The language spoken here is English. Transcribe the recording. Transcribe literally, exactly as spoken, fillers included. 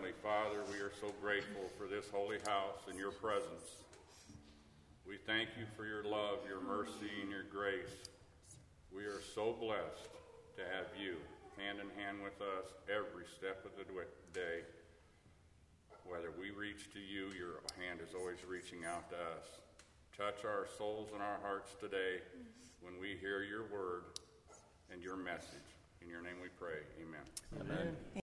Heavenly Father, we are so grateful for this holy house and your presence. We thank you for your love, your mercy, and your grace. We are so blessed to have you hand in hand with us every step of the day. Whether we reach to you, your hand is always reaching out to us. Touch our souls and our hearts today when we hear your word and your message. In your name we pray. Amen. Amen.